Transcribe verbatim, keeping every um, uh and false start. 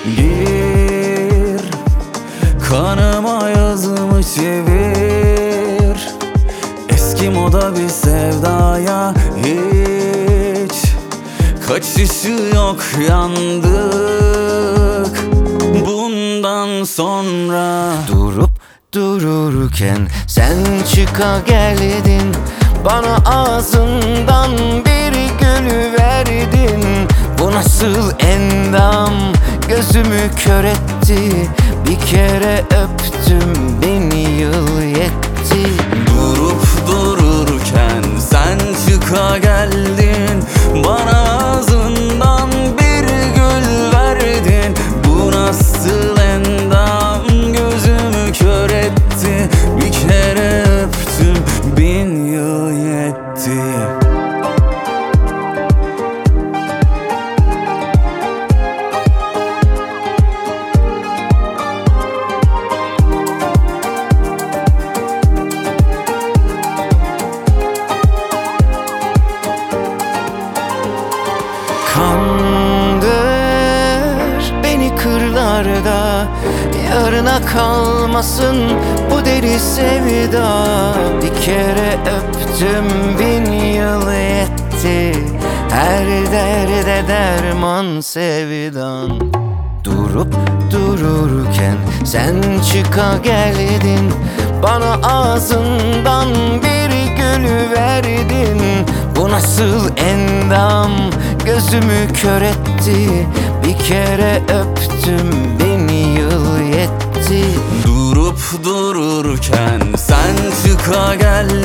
Gir, kanıma yazımı çevir. Eski moda bir sevdaya hiç kaçışı yok, yandık bundan sonra. Durup dururken sen çıka geldin, bana ağzından bir gül verdin. Bu nasıl endam, gözümü kör etti. Bir kere öptüm, bin yıl yetti. Durup dururken sen çıka geldin, bana ağzından bir gül verdin. Bu nasıl endam, gözümü kör etti. Bir kere öptüm, bin yıl yetti. Kandır beni kırlarda, yarına kalmasın bu deli sevda. Bir kere öptüm, bin yıl yetti. Her derde derman sevdan. Durup dururken sen çıka geldin, bana ağzından bir gül verdin. Bu nasıl endam, gözümü kör etti. Bir kere öptüm, bin yıl yetti. Durup dururken sen çıka geldin,